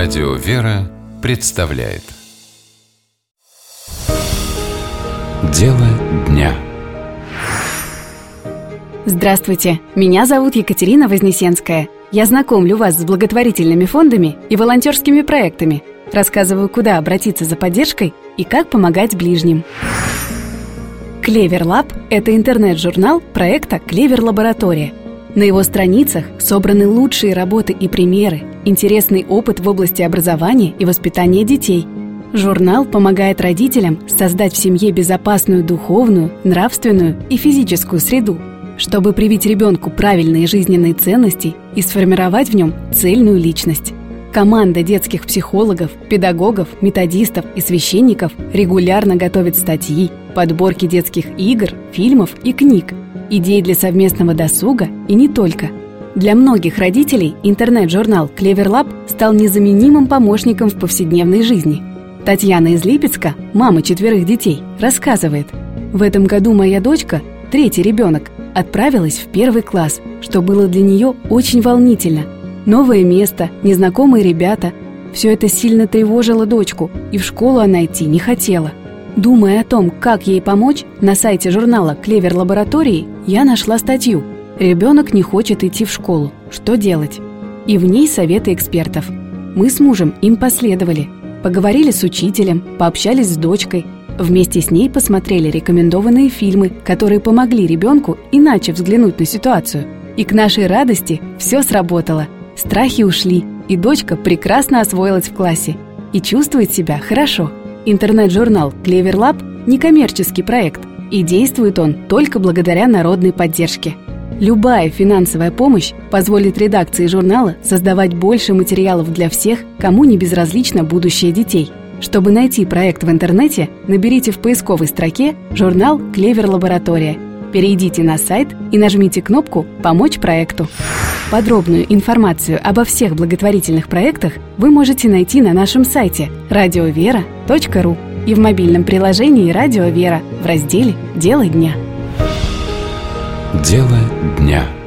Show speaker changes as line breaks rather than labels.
Радио «Вера» представляет Дело дня.
Здравствуйте, меня зовут Екатерина Вознесенская. Я знакомлю вас с благотворительными фондами и волонтерскими проектами, рассказываю, куда обратиться за поддержкой и как помогать ближним. Клевер Лаб – это интернет-журнал проекта «Клевер Лаборатория». На его страницах собраны лучшие работы и примеры, интересный опыт в области образования и воспитания детей. Журнал помогает родителям создать в семье безопасную духовную, нравственную и физическую среду, чтобы привить ребенку правильные жизненные ценности и сформировать в нем цельную личность. Команда детских психологов, педагогов, методистов и священников регулярно готовит статьи, подборки детских игр, фильмов и книг, идей для совместного досуга и не только. Для многих родителей интернет-журнал «Клевер Лаб» стал незаменимым помощником в повседневной жизни. Татьяна из Липецка, мама 4 детей, рассказывает: «В этом году моя дочка, 3-й ребенок, отправилась в 1 класс, что было для нее очень волнительно. Новое место, незнакомые ребята – все это сильно тревожило дочку, и в школу она идти не хотела. Думая о том, как ей помочь, на сайте журнала «Клевер Лаборатории» я нашла статью «Ребенок не хочет идти в школу. Что делать?» И в ней советы экспертов. Мы с мужем им последовали. Поговорили с учителем, пообщались с дочкой. Вместе с ней посмотрели рекомендованные фильмы, которые помогли ребенку иначе взглянуть на ситуацию. И к нашей радости все сработало. Страхи ушли, и дочка прекрасно освоилась в классе и чувствует себя хорошо. Интернет-журнал «Клевер Лаб» – некоммерческий проект, и действует он только благодаря народной поддержке. Любая финансовая помощь позволит редакции журнала создавать больше материалов для всех, кому не безразлично будущее детей. Чтобы найти проект в интернете, наберите в поисковой строке журнал «Клевер Лаборатория». Перейдите на сайт и нажмите кнопку «Помочь проекту». Подробную информацию обо всех благотворительных проектах вы можете найти на нашем сайте radiovera.ru и в мобильном приложении «Радио Вера» в разделе «Дело дня».
Дело дня.